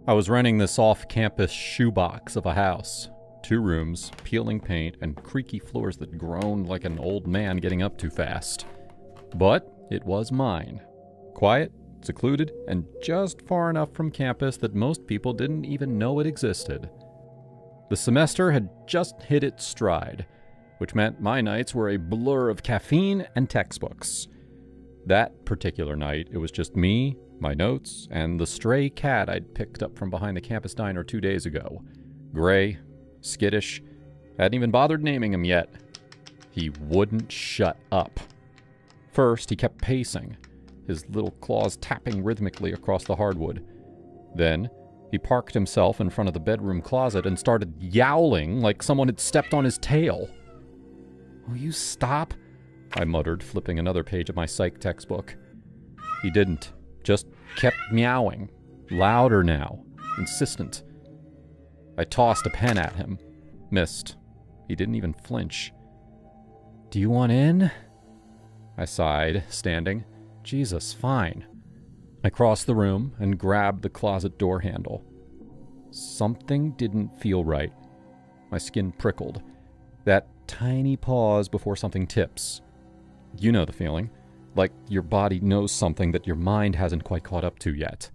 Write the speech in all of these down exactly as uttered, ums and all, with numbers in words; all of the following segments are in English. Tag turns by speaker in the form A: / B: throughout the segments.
A: I was renting this off-campus shoebox of a house. Two rooms, peeling paint, and creaky floors that groaned like an old man getting up too fast. But it was mine. Quiet, secluded, and just far enough from campus that most people didn't even know it existed. The semester had just hit its stride, which meant my nights were a blur of caffeine and textbooks. That particular night, it was just me, my notes, and the stray cat I'd picked up from behind the campus diner two days ago. Gray, skittish, hadn't even bothered naming him yet. He wouldn't shut up. First, he kept pacing, his little claws tapping rhythmically across the hardwood. Then, he parked himself in front of the bedroom closet and started yowling like someone had stepped on his tail. "Will you stop?" I muttered, flipping another page of my psych textbook. He didn't, just kept meowing, louder now, insistent. I tossed a pen at him. Missed. He didn't even flinch. "Do you want in?" I sighed, standing. "Jesus, fine." I crossed the room and grabbed the closet door handle. Something didn't feel right. My skin prickled. That tiny pause before something tips. You know the feeling. Like your body knows something that your mind hasn't quite caught up to yet.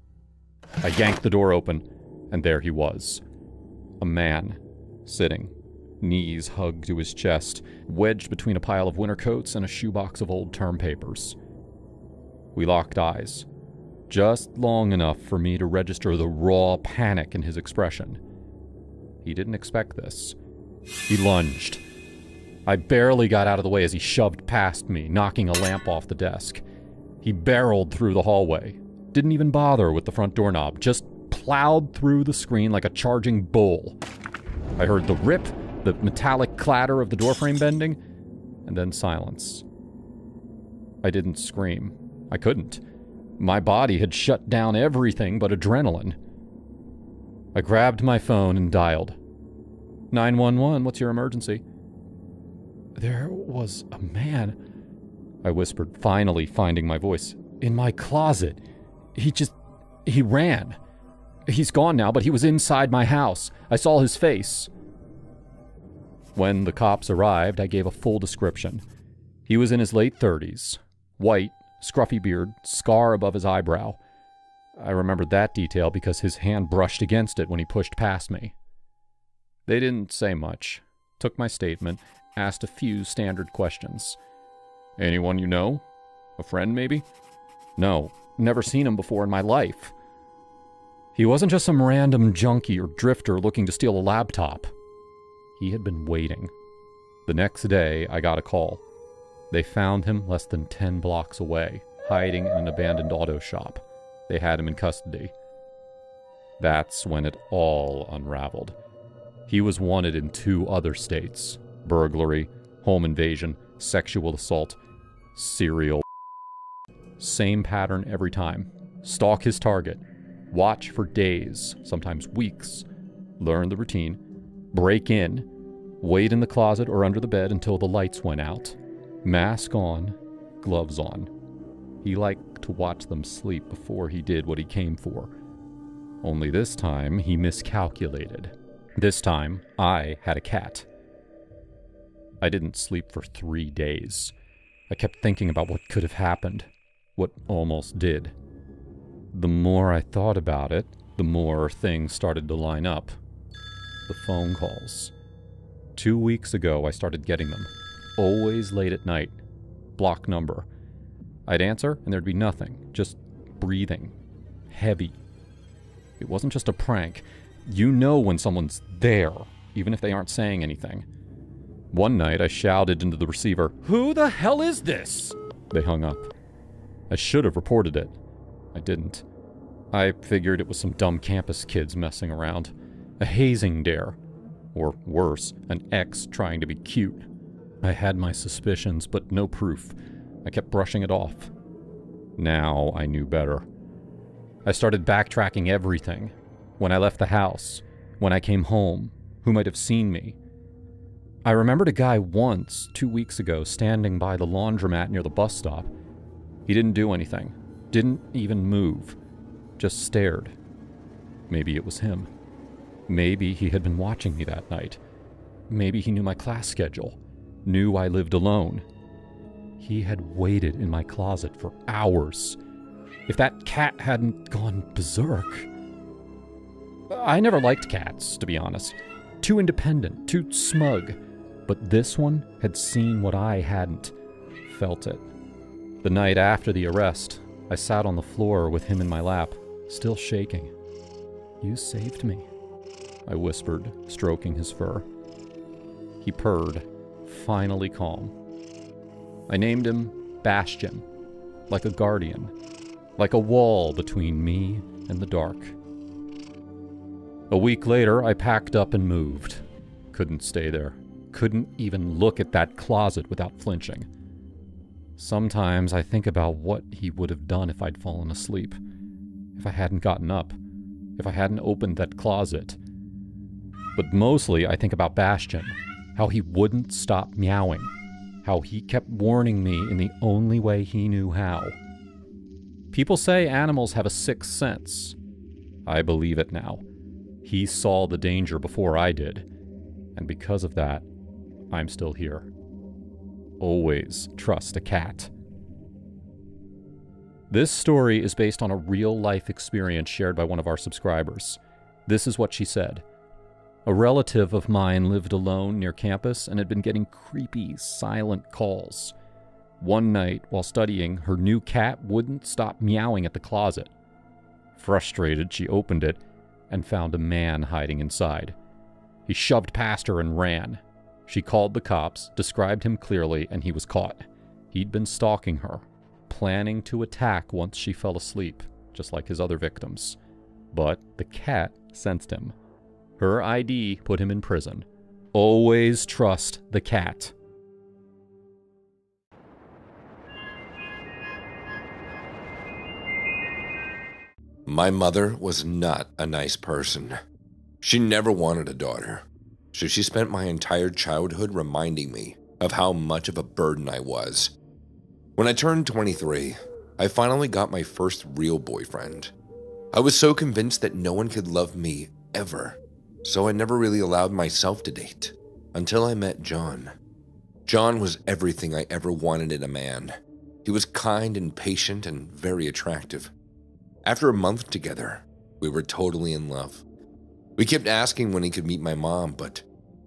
A: I yanked the door open, and there he was. A man, sitting, knees hugged to his chest, wedged between a pile of winter coats and a shoebox of old term papers. We locked eyes, just long enough for me to register the raw panic in his expression. He didn't expect this. He lunged. I barely got out of the way as he shoved past me, knocking a lamp off the desk. He barreled through the hallway, didn't even bother with the front doorknob, just plowed through the screen like a charging bull. I heard the rip, the metallic clatter of the doorframe bending, and then silence. I didn't scream. I couldn't. My body had shut down everything but adrenaline. I grabbed my phone and dialed. nine one one, what's your emergency? "There was a man," I whispered, finally finding my voice, "in my closet. He just... he ran. He's gone now, but he was inside my house. I saw his face." When the cops arrived, I gave a full description. He was in his late thirties. White, scruffy beard, scar above his eyebrow. I remembered that detail because his hand brushed against it when he pushed past me. They didn't say much. Took my statement, asked a few standard questions. "Anyone you know? A friend, maybe?" "No, never seen him before in my life." He wasn't just some random junkie or drifter looking to steal a laptop. He had been waiting. The next day, I got a call. They found him less than ten blocks away, hiding in an abandoned auto shop. They had him in custody. That's when it all unraveled. He was wanted in two other states: burglary, home invasion, sexual assault, serial. Same pattern every time. Stalk his target. Watch for days, sometimes weeks. Learn the routine. Break in. Wait in the closet or under the bed until the lights went out. Mask on, gloves on. He liked to watch them sleep before he did what he came for. Only this time, he miscalculated. This time, I had a cat. I didn't sleep for three days. I kept thinking about what could have happened, what almost did. The more I thought about it, the more things started to line up. The phone calls. Two weeks ago, I started getting them. Always late at night. Block number. I'd answer, and there'd be nothing. Just breathing. Heavy. It wasn't just a prank. You know when someone's there, even if they aren't saying anything. One night, I shouted into the receiver, "Who the hell is this?" They hung up. I should have reported it. I didn't. I figured it was some dumb campus kids messing around. A hazing dare. Or worse, an ex trying to be cute. I had my suspicions, but no proof. I kept brushing it off. Now I knew better. I started backtracking everything. When I left the house, when I came home, who might have seen me. I remembered a guy once, two weeks ago, standing by the laundromat near the bus stop. He didn't do anything. Didn't even move. Just stared. Maybe it was him. Maybe he had been watching me that night. Maybe he knew my class schedule, knew I lived alone. He had waited in my closet for hours. If that cat hadn't gone berserk... I never liked cats, to be honest. Too independent, too smug. But this one had seen what I hadn't. Felt it. The night after the arrest, I sat on the floor with him in my lap, still shaking. "You saved me," I whispered, stroking his fur. He purred, finally calm. I named him Bastion, like a guardian, like a wall between me and the dark. A week later, I packed up and moved. Couldn't stay there. Couldn't even look at that closet without flinching. Sometimes I think about what he would have done if I'd fallen asleep, if I hadn't gotten up, if I hadn't opened that closet. But mostly I think about Bastion, how he wouldn't stop meowing, how he kept warning me in the only way he knew how. People say animals have a sixth sense. I believe it now. He saw the danger before I did, and because of that, I'm still here. Always trust a cat. This story is based on a real-life experience shared by one of our subscribers. This is what she said. A relative of mine lived alone near campus and had been getting creepy, silent calls. One night, while studying, her new cat wouldn't stop meowing at the closet. Frustrated, she opened it and found a man hiding inside. He shoved past her and ran. She called the cops, described him clearly, and he was caught. He'd been stalking her, planning to attack once she fell asleep, just like his other victims. But the cat sensed him. Her I D put him in prison. Always trust the cat.
B: My mother was not a nice person. She never wanted a daughter, so she spent my entire childhood reminding me of how much of a burden I was. When I turned twenty-three, I finally got my first real boyfriend. I was so convinced that no one could love me ever, so I never really allowed myself to date, until I met John. John was everything I ever wanted in a man. He was kind and patient and very attractive. After a month together, we were totally in love. We kept asking when he could meet my mom, but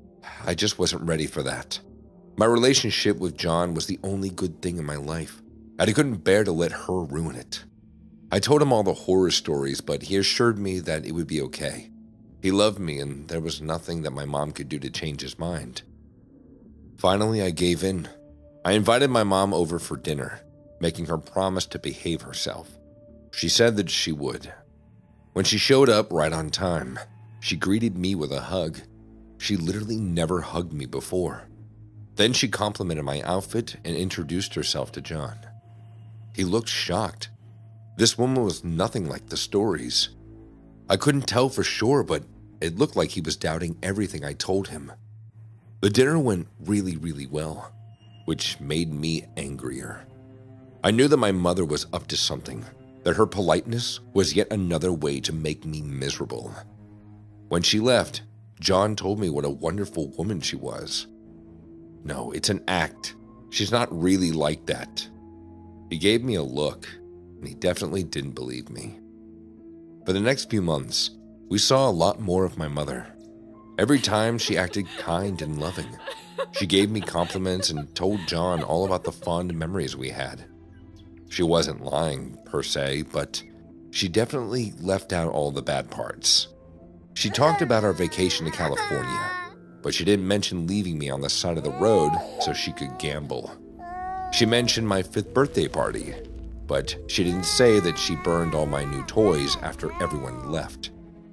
B: I just wasn't ready for that. My relationship with John was the only good thing in my life, and I couldn't bear to let her ruin it. I told him all the horror stories, but he assured me that it would be okay. He loved me, and there was nothing that my mom could do to change his mind. Finally, I gave in. I invited my mom over for dinner, making her promise to behave herself. She said that she would. When she showed up right on time, she greeted me with a hug. She literally never hugged me before. Then she complimented my outfit and introduced herself to John. He looked shocked. This woman was nothing like the stories. I couldn't tell for sure, but it looked like he was doubting everything I told him. The dinner went really, really well, which made me angrier. I knew that my mother was up to something, that her politeness was yet another way to make me miserable. When she left, John told me what a wonderful woman she was. No, it's an act. She's not really like that. He gave me a look, and he definitely didn't believe me. For the next few months, we saw a lot more of my mother. Every time she acted kind and loving. She gave me compliments and told John all about the fond memories we had. She wasn't lying, per se, but she definitely left out all the bad parts. She talked about our vacation to California, but she didn't mention leaving me on the side of the road so she could gamble. She mentioned my fifth birthday party, but she didn't say that she burned all my new toys after everyone left.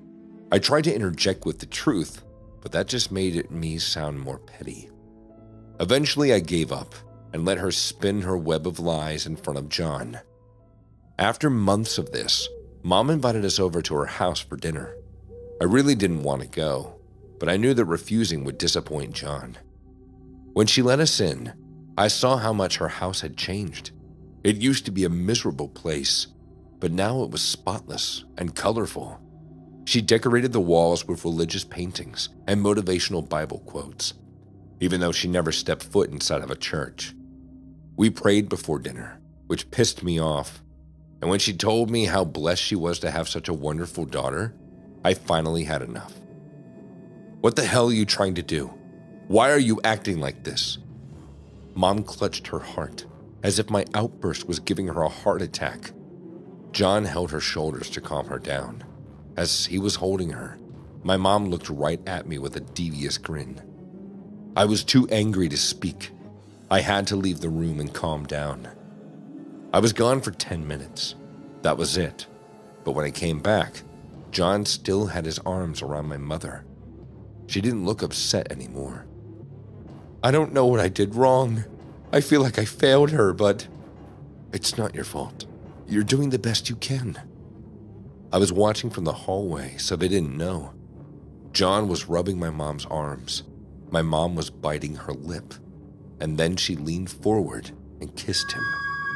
B: I tried to interject with the truth, but that just made it me sound more petty. Eventually, I gave up and let her spin her web of lies in front of John. After months of this, Mom invited us over to her house for dinner. I really didn't want to go, but I knew that refusing would disappoint John. When she let us in, I saw how much her house had changed. It used to be a miserable place, but now it was spotless and colorful. She decorated the walls with religious paintings and motivational Bible quotes, even though she never stepped foot inside of a church. We prayed before dinner, which pissed me off, and when she told me how blessed she was to have such a wonderful daughter, I finally had enough. What the hell are you trying to do? Why are you acting like this? Mom clutched her heart, as if my outburst was giving her a heart attack. John held her shoulders to calm her down. As he was holding her, my mom looked right at me with a devious grin. I was too angry to speak. I had to leave the room and calm down. I was gone for ten minutes. That was it. But when I came back, John still had his arms around my mother. She didn't look upset anymore. I don't know what I did wrong. I feel like I failed her, but it's not your fault. You're doing the best you can. I was watching from the hallway, so they didn't know. John was rubbing my mom's arms. My mom was biting her lip, and then she leaned forward and kissed him.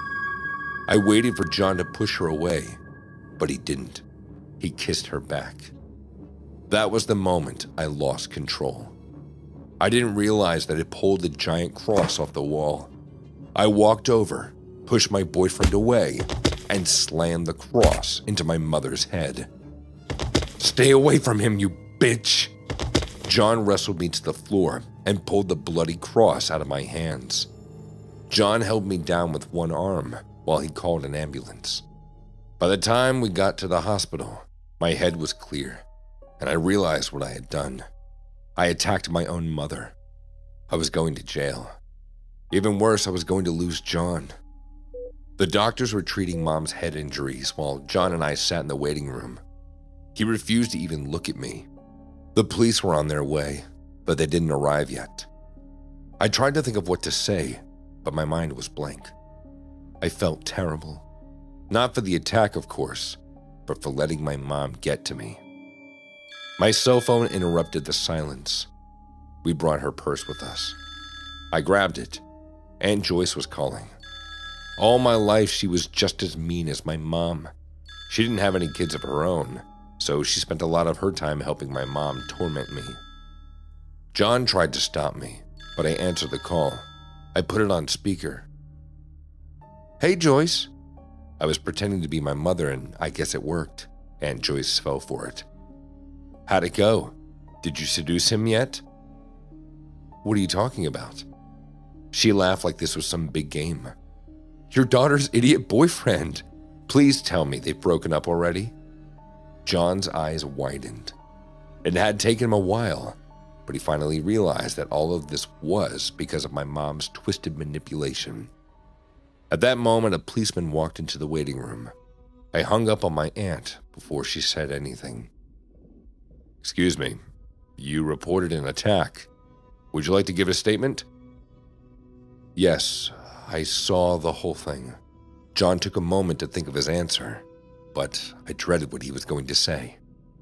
B: I waited for John to push her away, but he didn't. He kissed her back. That was the moment I lost control. I didn't realize that it pulled the giant cross off the wall. I walked over, pushed my boyfriend away, and slammed the cross into my mother's head. Stay away from him, you bitch! John wrestled me to the floor and pulled the bloody cross out of my hands. John held me down with one arm while he called an ambulance. By the time we got to the hospital, my head was clear, and I realized what I had done. I attacked my own mother. I was going to jail. Even worse, I was going to lose John. The doctors were treating Mom's head injuries while John and I sat in the waiting room. He refused to even look at me. The police were on their way, but they didn't arrive yet. I tried to think of what to say, but my mind was blank. I felt terrible. Not for the attack, of course, but for letting my mom get to me. My cell phone interrupted the silence. We brought her purse with us. I grabbed it. Aunt Joyce was calling. All my life, she was just as mean as my mom. She didn't have any kids of her own, so she spent a lot of her time helping my mom torment me. John tried to stop me, but I answered the call. I put it on speaker. Hey, Joyce. I was pretending to be my mother, and I guess it worked. Aunt Joyce fell for it. How'd it go? Did you seduce him yet? What are you talking about? She laughed like this was some big game. Your daughter's idiot boyfriend. Please tell me they've broken up already. John's eyes widened. It had taken him a while, but he finally realized that all of this was because of my mom's twisted manipulation. At that moment, a policeman walked into the waiting room. I hung up on my aunt before she said anything. Excuse me, you reported an attack. Would you like to give a statement? Yes, I saw the whole thing. John took a moment to think of his answer, but I dreaded what he was going to say.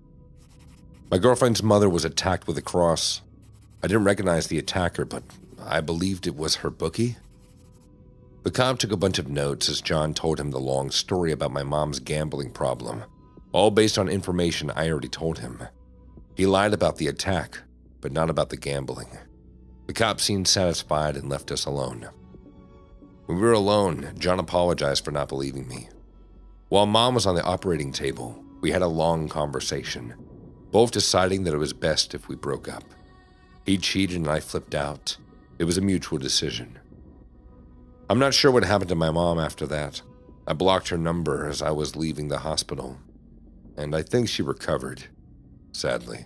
B: My girlfriend's mother was attacked with a cross. I didn't recognize the attacker, but I believed it was her bookie. The cop took a bunch of notes as John told him the long story about my mom's gambling problem, all based on information I already told him. He lied about the attack, but not about the gambling. The cop seemed satisfied and left us alone. When we were alone, John apologized for not believing me. While Mom was on the operating table, we had a long conversation, both deciding that it was best if we broke up. He cheated and I flipped out. It was a mutual decision. I'm not sure what happened to my mom after that. I blocked her number as I was leaving the hospital, and I think she recovered, sadly.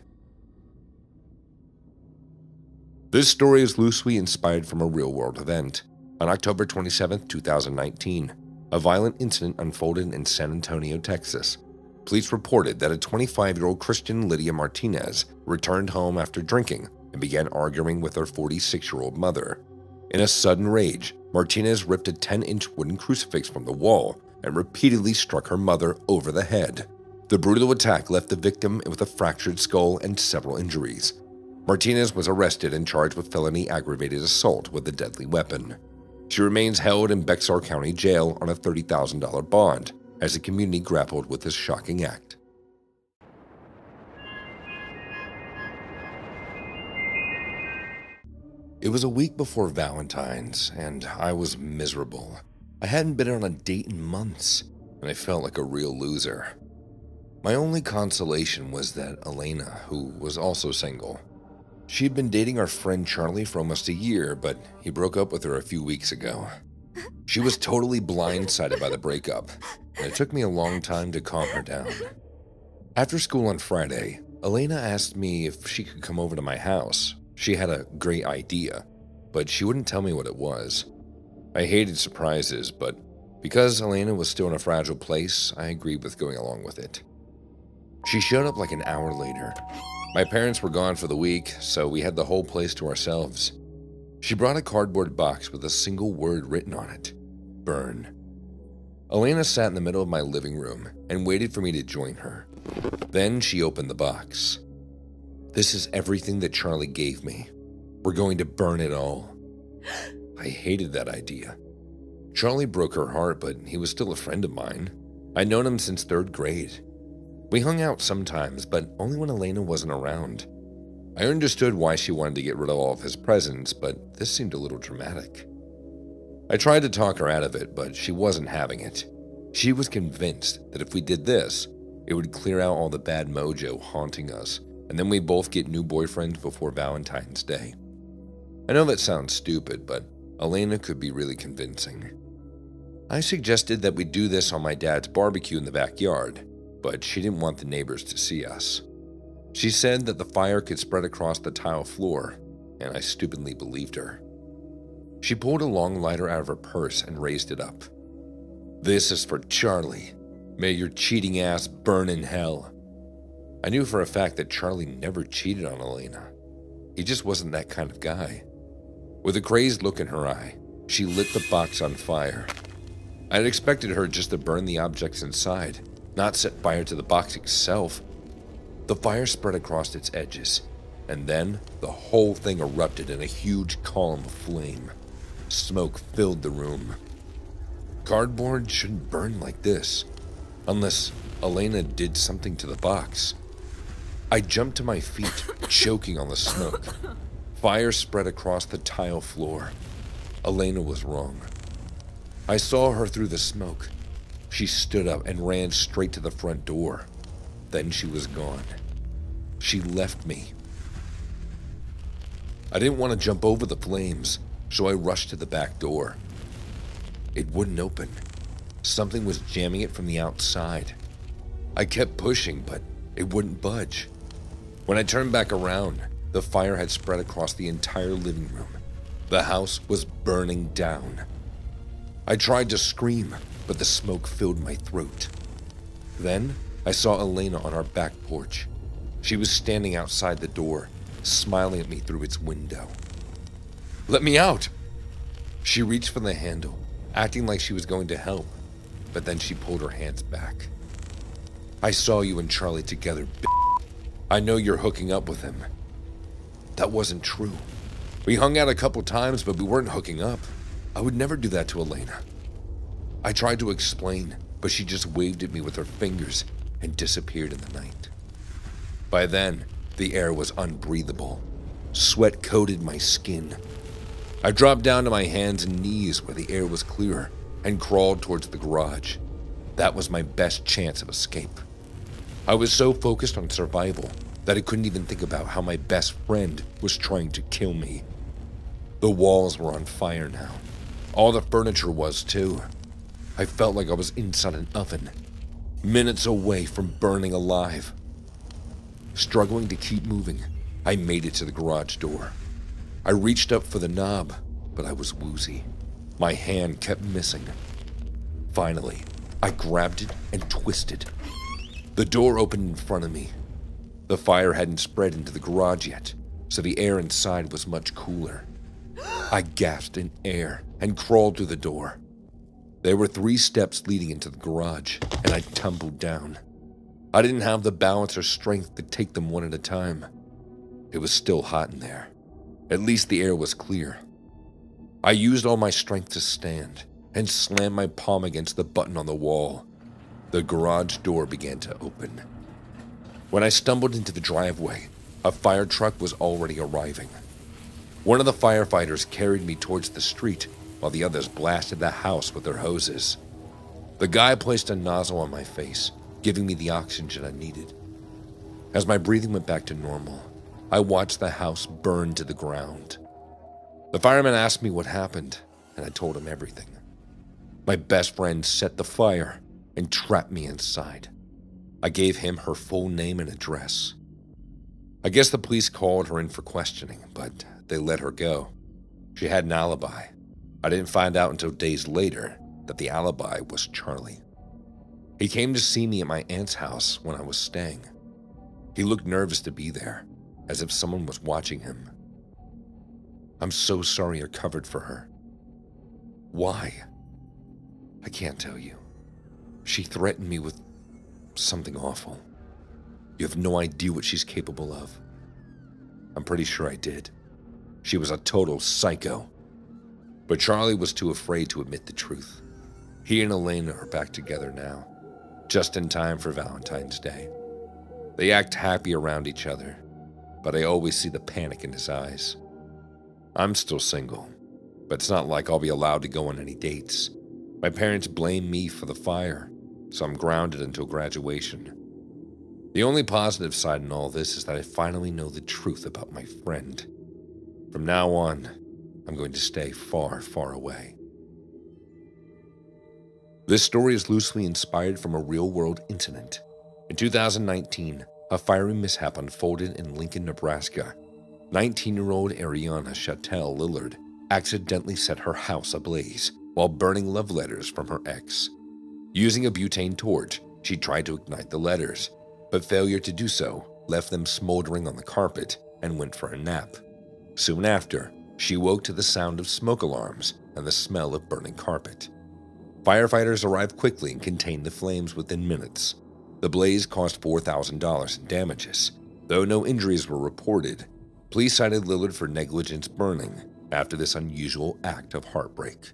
B: This story is loosely inspired from a real-world event. On October twenty-seventh, two thousand nineteen, a violent incident unfolded in San Antonio, Texas. Police reported that a twenty-five-year-old Christian Lydia Martinez returned home after drinking and began arguing with her forty-six-year-old mother. In a sudden rage, Martinez ripped a ten-inch wooden crucifix from the wall and repeatedly struck her mother over the head. The brutal attack left the victim with a fractured skull and several injuries. Martinez was arrested and charged with felony aggravated assault with a deadly weapon. She remains held in Bexar County Jail on a thirty thousand dollars bond as the community grappled with this shocking act. It was a week before Valentine's, and I was miserable. I hadn't been on a date in months, and I felt like a real loser. My only consolation was that Elena, who was also single, she had been dating our friend Charlie for almost a year, but he broke up with her a few weeks ago. She was totally blindsided by the breakup, and it took me a long time to calm her down. After school on Friday, Elena asked me if she could come over to my house. She had a great idea, but she wouldn't tell me what it was. I hated surprises, but because Elena was still in a fragile place, I agreed with going along with it. She showed up like an hour later. My parents were gone for the week, so we had the whole place to ourselves. She brought a cardboard box with a single word written on it: burn. Elena sat in the middle of my living room and waited for me to join her. Then she opened the box. "This is everything that Charlie gave me. We're going to burn it all." I hated that idea. Charlie broke her heart, but he was still a friend of mine. I'd known him since third grade. We hung out sometimes, but only when Elena wasn't around. I understood why she wanted to get rid of all of his presents, but this seemed a little dramatic. I tried to talk her out of it, but she wasn't having it. She was convinced that if we did this, it would clear out all the bad mojo haunting us, and then we'd both get new boyfriends before Valentine's Day. I know that sounds stupid, but Elena could be really convincing. I suggested that we do this on my dad's barbecue in the backyard, but she didn't want the neighbors to see us. She said that the fire could spread across the tile floor, and I stupidly believed her. She pulled a long lighter out of her purse and raised it up. "This is for Charlie. May your cheating ass burn in hell." I knew for a fact that Charlie never cheated on Elena. He just wasn't that kind of guy. With a crazed look in her eye, she lit the box on fire. I had expected her just to burn the objects inside, not set fire to the box itself. The fire spread across its edges, and then the whole thing erupted in a huge column of flame. Smoke filled the room. Cardboard shouldn't burn like this, unless Elena did something to the box. I jumped to my feet, choking on the smoke. Fire spread across the tile floor. Elena was wrong. I saw her through the smoke. She stood up and ran straight to the front door. Then she was gone. She left me. I didn't want to jump over the flames, so I rushed to the back door. It wouldn't open. Something was jamming it from the outside. I kept pushing, but it wouldn't budge. When I turned back around, the fire had spread across the entire living room. The house was burning down. I tried to scream, but the smoke filled my throat. Then I saw Elena on our back porch. She was standing outside the door, smiling at me through its window. "Let me out!" She reached for the handle, acting like she was going to help, but then she pulled her hands back. "I saw you and Charlie together, b****. I know you're hooking up with him." That wasn't true. We hung out a couple times, but we weren't hooking up. I would never do that to Elena. I tried to explain, but she just waved at me with her fingers and disappeared in the night. By then, the air was unbreathable. Sweat coated my skin. I dropped down to my hands and knees where the air was clearer and crawled towards the garage. That was my best chance of escape. I was so focused on survival that I couldn't even think about how my best friend was trying to kill me. The walls were on fire now. All the furniture was too. I felt like I was inside an oven, minutes away from burning alive. Struggling to keep moving, I made it to the garage door. I reached up for the knob, but I was woozy. My hand kept missing. Finally, I grabbed it and twisted. The door opened in front of me. The fire hadn't spread into the garage yet, so the air inside was much cooler. I gasped in air and crawled through the door. There were three steps leading into the garage, and I tumbled down. I didn't have the balance or strength to take them one at a time. It was still hot in there. At least the air was clear. I used all my strength to stand and slammed my palm against the button on the wall. The garage door began to open. When I stumbled into the driveway, a fire truck was already arriving. One of the firefighters carried me towards the street while the others blasted the house with their hoses. The guy placed a nozzle on my face, giving me the oxygen I needed. As my breathing went back to normal, I watched the house burn to the ground. The fireman asked me what happened, and I told him everything. My best friend set the fire and trapped me inside. I gave him her full name and address. I guess the police called her in for questioning, but they let her go. She had an alibi. I didn't find out until days later that the alibi was Charlie. He came to see me at my aunt's house when I was staying. He looked nervous to be there, as if someone was watching him. I'm so sorry I covered for her. Why? I can't tell you. She threatened me with something awful. You have no idea what she's capable of. I'm pretty sure I did. She was a total psycho. But Charlie was too afraid to admit the truth. He and Elena are back together now, just in time for Valentine's Day. They act happy around each other, but I always see the panic in his eyes. I'm still single, but it's not like I'll be allowed to go on any dates. My parents blame me for the fire, so I'm grounded until graduation. The only positive side in all this is that I finally know the truth about my friend. From now on, I'm going to stay far, far away. This story is loosely inspired from a real-world incident. In two thousand nineteen, a fiery mishap unfolded in Lincoln, Nebraska. nineteen-year-old Ariana Chattel Lillard accidentally set her house ablaze while burning love letters from her ex. Using a butane torch, she tried to ignite the letters, but failure to do so left them smoldering on the carpet and went for a nap. Soon after, she woke to the sound of smoke alarms and the smell of burning carpet. Firefighters arrived quickly and contained the flames within minutes. The blaze cost four thousand dollars in damages. Though no injuries were reported, police cited Lillard for negligence burning after this unusual act of heartbreak.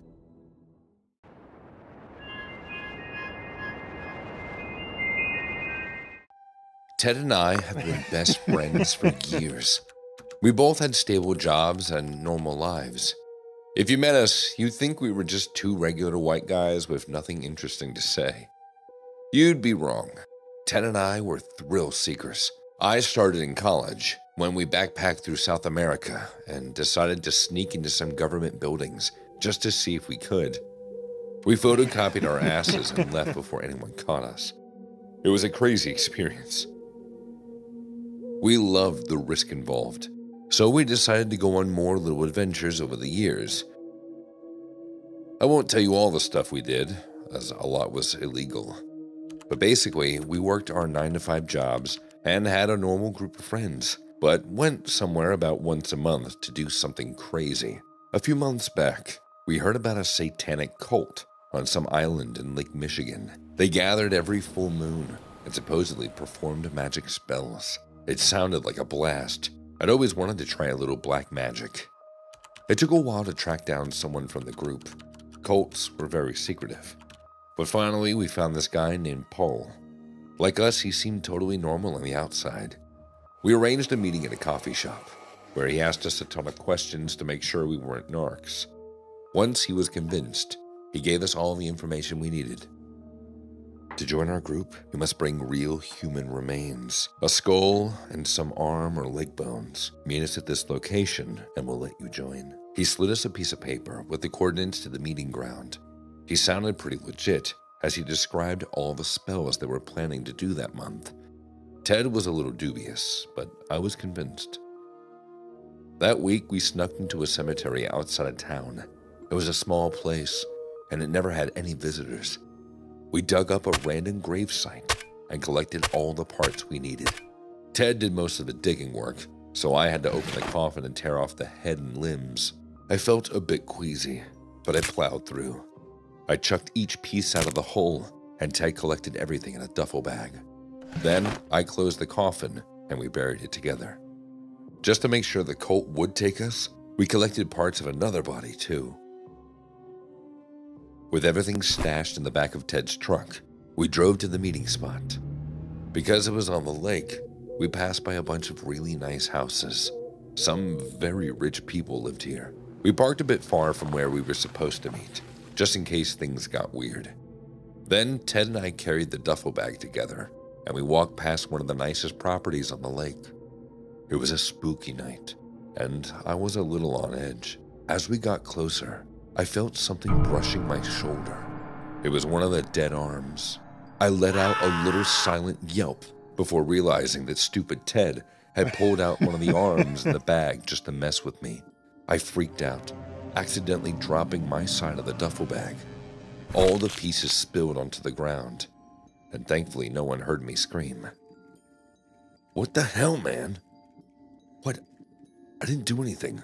B: Ted and I have been best friends for years. We both had stable jobs and normal lives. If you met us, you'd think we were just two regular white guys with nothing interesting to say. You'd be wrong. Ted and I were thrill seekers. I started in college when we backpacked through South America and decided to sneak into some government buildings just to see if we could. We photocopied our asses and left before anyone caught us. It was a crazy experience. We loved the risk involved, so we decided to go on more little adventures over the years. I won't tell you all the stuff we did, as a lot was illegal. But basically, we worked our nine to five jobs and had a normal group of friends, but went somewhere about once a month to do something crazy. A few months back, we heard about a satanic cult on some island in Lake Michigan. They gathered every full moon and supposedly performed magic spells. It sounded like a blast. I'd always wanted to try a little black magic. It took a while to track down someone from the group. Cults were very secretive. But finally, we found this guy named Paul. Like us, he seemed totally normal on the outside. We arranged a meeting at a coffee shop, where he asked us a ton of questions to make sure we weren't narcs. Once he was convinced, he gave us all the information we needed. To join our group, you must bring real human remains, a skull, and some arm or leg bones. Meet us at this location, and we'll let you join. He slid us a piece of paper with the coordinates to the meeting ground. He sounded pretty legit, as he described all the spells they were planning to do that month. Ted was a little dubious, but I was convinced. That week, we snuck into a cemetery outside of town. It was a small place, and it never had any visitors. We dug up a random gravesite and collected all the parts we needed. Ted did most of the digging work, so I had to open the coffin and tear off the head and limbs. I felt a bit queasy, but I plowed through. I chucked each piece out of the hole, and Ted collected everything in a duffel bag. Then I closed the coffin, and we buried it together. Just to make sure the cult would take us, we collected parts of another body too. With everything stashed in the back of Ted's truck, we drove to the meeting spot. Because it was on the lake, we passed by a bunch of really nice houses. Some very rich people lived here. We parked a bit far from where we were supposed to meet, just in case things got weird. Then Ted and I carried the duffel bag together, and we walked past one of the nicest properties on the lake. It was a spooky night, and I was a little on edge. As we got closer, I felt something brushing my shoulder. It was one of the dead arms. I let out a little silent yelp before realizing that stupid Ted had pulled out one of the arms in the bag just to mess with me. I freaked out, accidentally dropping my side of the duffel bag. All the pieces spilled onto the ground, and thankfully no one heard me scream. What the hell, man? What? I didn't do anything.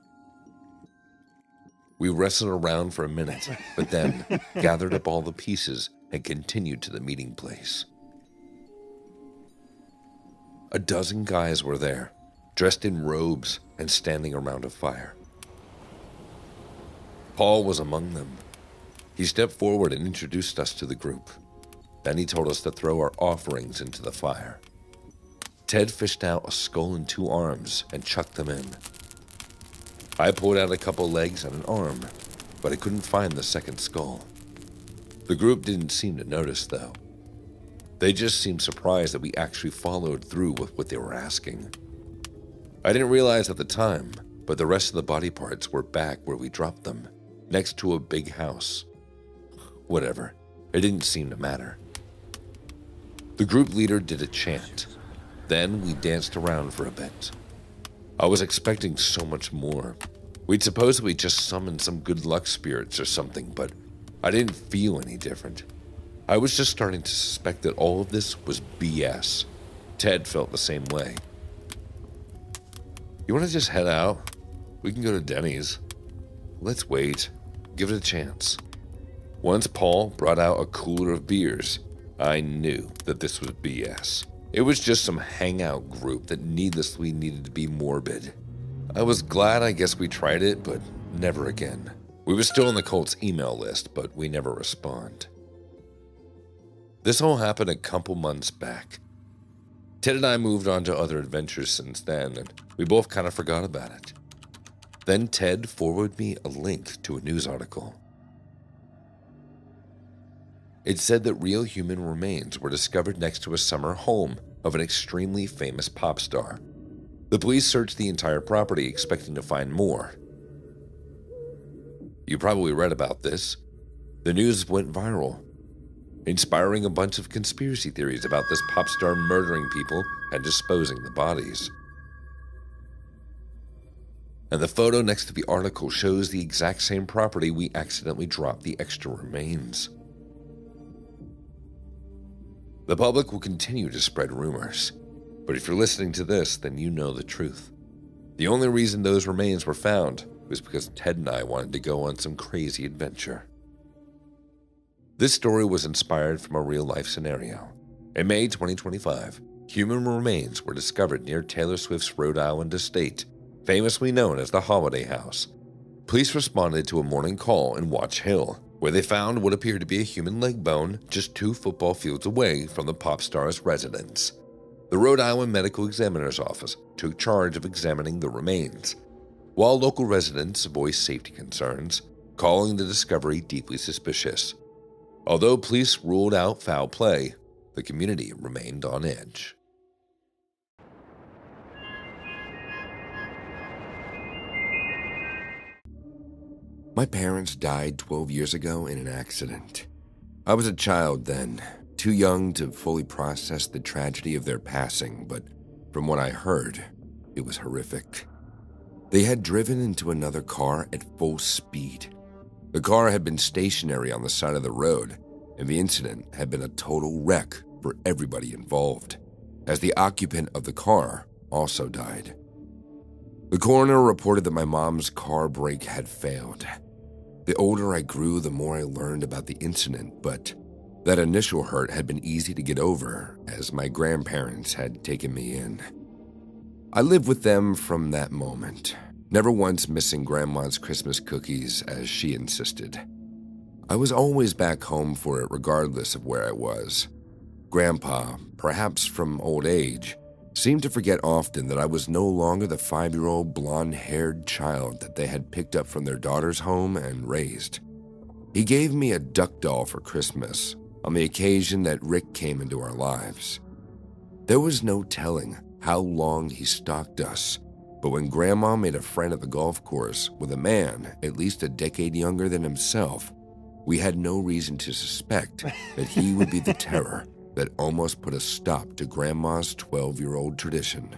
B: We wrestled around for a minute, but then gathered up all the pieces and continued to the meeting place. A dozen guys were there, dressed in robes and standing around a fire. Paul was among them. He stepped forward and introduced us to the group. Then he told us to throw our offerings into the fire. Ted fished out a skull and two arms and chucked them in. I pulled out a couple legs and an arm, but I couldn't find the second skull. The group didn't seem to notice, though. They just seemed surprised that we actually followed through with what they were asking. I didn't realize at the time, but the rest of the body parts were back where we dropped them, next to a big house. Whatever, it didn't seem to matter. The group leader did a chant. Then we danced around for a bit. I was expecting so much more. We'd supposed we just summoned some good luck spirits or something, but I didn't feel any different. I was just starting to suspect that all of this was B S. Ted felt the same way. You want to just head out? We can go to Denny's. Let's wait. Give it a chance. Once Paul brought out a cooler of beers, I knew that this was B S. It was just some hangout group that needlessly needed to be morbid. I was glad I guess we tried it, but never again. We were still on the cult's email list, but we never respond. This all happened a couple months back. Ted and I moved on to other adventures since then, and we both kind of forgot about it. Then Ted forwarded me a link to a news article. It said that real human remains were discovered next to a summer home of an extremely famous pop star. The police searched the entire property expecting to find more. You probably read about this. The news went viral, inspiring a bunch of conspiracy theories about this pop star murdering people and disposing the bodies. And the photo next to the article shows the exact same property we accidentally dropped the extra remains. The public will continue to spread rumors, but if you're listening to this, then you know the truth. The only reason those remains were found was because Ted and I wanted to go on some crazy adventure. This story was inspired from a real-life scenario. In May twenty twenty-five, human remains were discovered near Taylor Swift's Rhode Island estate, famously known as the Holiday House. Police responded to a morning call in Watch Hill, where they found what appeared to be a human leg bone just two football fields away from the pop star's residence. The Rhode Island Medical Examiner's Office took charge of examining the remains, while local residents voiced safety concerns, calling the discovery deeply suspicious. Although police ruled out foul play, the community remained on edge. My parents died twelve years ago in an accident. I was a child then, too young to fully process the tragedy of their passing, but from what I heard, it was horrific. They had driven into another car at full speed. The car had been stationary on the side of the road, and the incident had been a total wreck for everybody involved, as the occupant of the car also died. The coroner reported that my mom's car brake had failed. The older I grew, the more I learned about the incident, but that initial hurt had been easy to get over, as my grandparents had taken me in. I lived with them from that moment, never once missing Grandma's Christmas cookies as she insisted. I was always back home for it regardless of where I was. Grandpa, perhaps from old age,
C: seemed to forget often that I was no longer the five-year-old blonde-haired child that they had picked up from their daughter's home and raised. He gave me a duck doll for Christmas on the occasion that Rick came into our lives. There was no telling how long he stalked us, but when Grandma made a friend at the golf course with a man at least a decade younger than himself, we had no reason to suspect that he would be the terror that almost put a stop to Grandma's twelve-year-old tradition.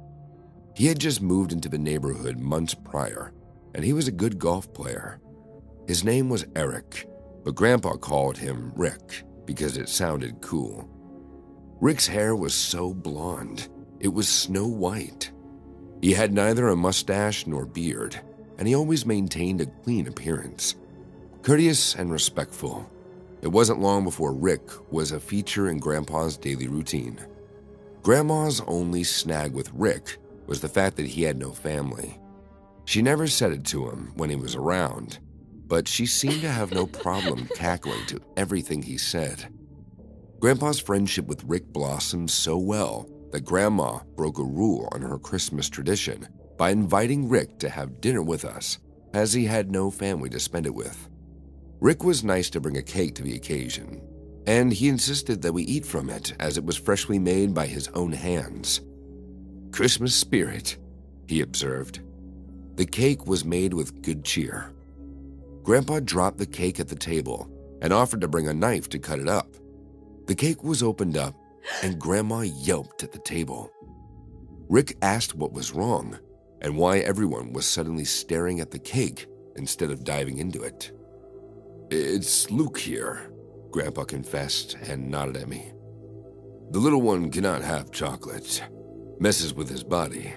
C: He had just moved into the neighborhood months prior, and he was a good golf player. His name was Eric, but Grandpa called him Rick because it sounded cool. Rick's hair was so blonde, it was snow white. He had neither a mustache nor beard, and he always maintained a clean appearance. Courteous and respectful, it wasn't long before Rick was a feature in Grandpa's daily routine. Grandma's only snag with Rick was the fact that he had no family. She never said it to him when he was around, but she seemed to have no problem cackling to everything he said. Grandpa's friendship with Rick blossomed so well that Grandma broke a rule on her Christmas tradition by inviting Rick to have dinner with us, as he had no family to spend it with. Rick was nice to bring a cake to the occasion, and he insisted that we eat from it as it was freshly made by his own hands. "Christmas spirit," he observed. The cake was made with good cheer. Grandpa dropped the cake at the table and offered to bring a knife to cut it up. The cake was opened up, and Grandma yelped at the table. Rick asked what was wrong and why everyone was suddenly staring at the cake instead of diving into it. "It's Luke here," Grandpa confessed and nodded at me. "The little one cannot have chocolate. Messes with his body."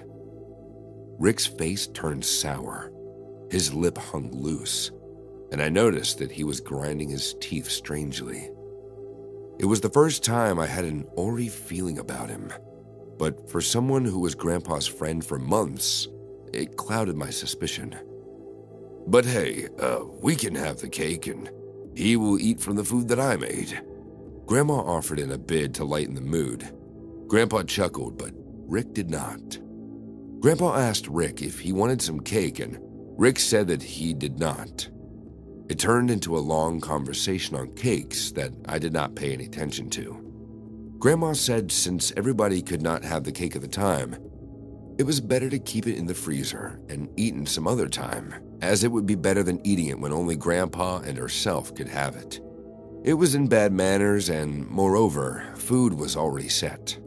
C: Rick's face turned sour. His lip hung loose, and I noticed that he was grinding his teeth strangely. It was the first time I had an eerie feeling about him, but for someone who was Grandpa's friend for months, it clouded my suspicion. "But hey, uh, we can have the cake and he will eat from the food that I made." Grandma offered in a bid to lighten the mood. Grandpa chuckled, but Rick did not. Grandpa asked Rick if he wanted some cake, and Rick said that he did not. It turned into a long conversation on cakes that I did not pay any attention to. Grandma said since everybody could not have the cake at the time, it was better to keep it in the freezer and eaten some other time, as it would be better than eating it when only Grandpa and herself could have it. It was in bad manners, and moreover, food was already set.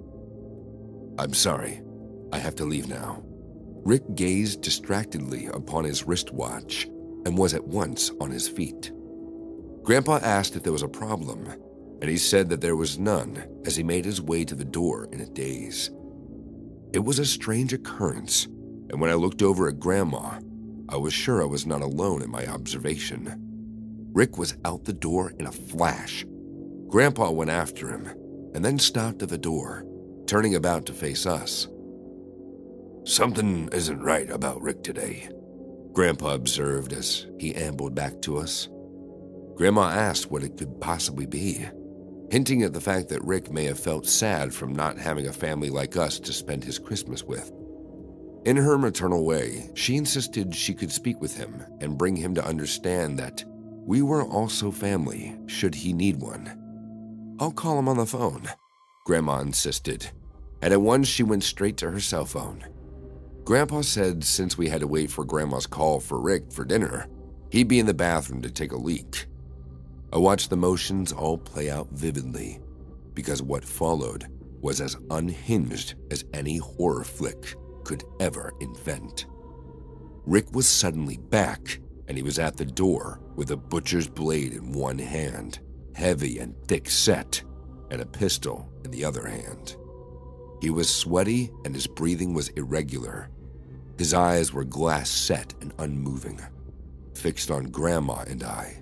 C: "I'm sorry, I have to leave now." Rick gazed distractedly upon his wristwatch and was at once on his feet. Grandpa asked if there was a problem, and he said that there was none as he made his way to the door in a daze. It was a strange occurrence, and when I looked over at Grandma, I was sure I was not alone in my observation. Rick was out the door in a flash. Grandpa went after him, and then stopped at the door, turning about to face us. "Something isn't right about Rick today," Grandpa observed as he ambled back to us. Grandma asked what it could possibly be, hinting at the fact that Rick may have felt sad from not having a family like us to spend his Christmas with. In her maternal way, she insisted she could speak with him and bring him to understand that we were also family should he need one. "I'll call him on the phone," Grandma insisted, and at once she went straight to her cell phone. Grandpa said since we had to wait for Grandma's call for Rick for dinner, he'd be in the bathroom to take a leak. I watched the motions all play out vividly, because what followed was as unhinged as any horror flick could ever invent. Rick was suddenly back, and he was at the door with a butcher's blade in one hand, heavy and thick-set, and a pistol in the other hand. He was sweaty and his breathing was irregular. His eyes were glass-set and unmoving, fixed on Grandma and I.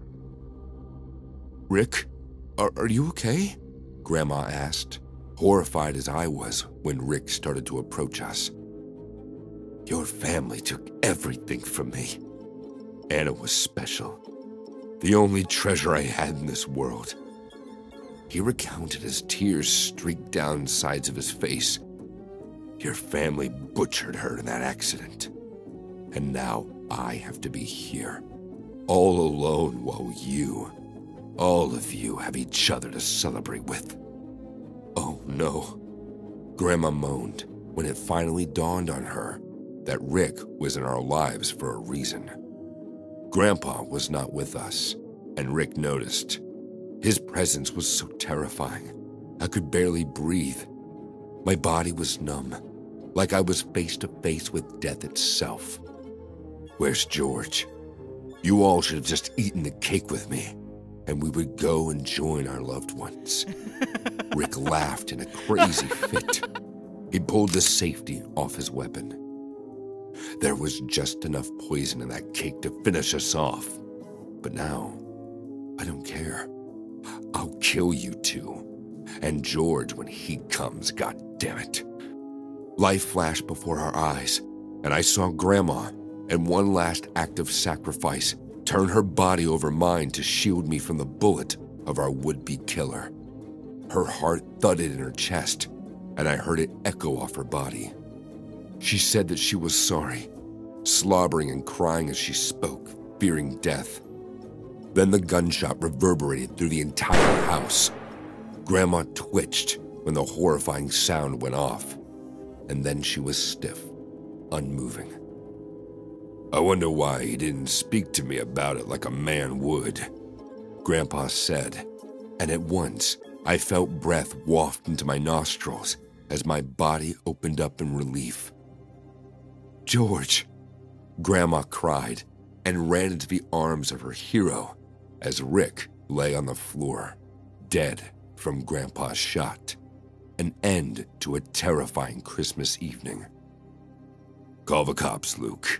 C: "Rick, are, are you okay?" Grandma asked, horrified as I was when Rick started to approach us. "Your family took everything from me. Anna was special, the only treasure I had in this world." He recounted as tears streaked down sides of his face. Your family butchered her in that accident. And now I have to be here, all alone while you, all of you, have each other to celebrate with. Oh no, Grandma moaned when it finally dawned on her that Rick was in our lives for a reason. Grandpa was not with us, and Rick noticed. His presence was so terrifying. I could barely breathe. My body was numb, like I was face to face with death itself. Where's George? You all should have just eaten the cake with me, and we would go and join our loved ones. Rick laughed in a crazy fit. He pulled the safety off his weapon. There was just enough poison in that cake to finish us off. But now, I don't care. I'll kill you two. And George when he comes, goddammit. Life flashed before our eyes, and I saw Grandma, in one last act of sacrifice, turn her body over mine to shield me from the bullet of our would-be killer. Her heart thudded in her chest, and I heard it echo off her body. She said that she was sorry, slobbering and crying as she spoke, fearing death. Then the gunshot reverberated through the entire house. Grandma twitched when the horrifying sound went off, and then she was stiff, unmoving. I wonder why he didn't speak to me about it like a man would, Grandpa said, and at once I felt breath waft into my nostrils as my body opened up in relief. George, Grandma cried and ran into the arms of her hero as Rick lay on the floor, dead from Grandpa's shot. An end to a terrifying Christmas evening. Call the cops, Luke.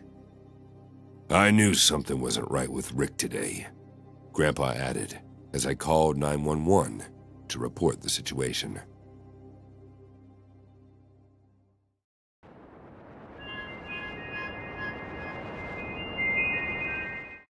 C: I knew something wasn't right with Rick today, Grandpa added as I called nine one one to report the situation.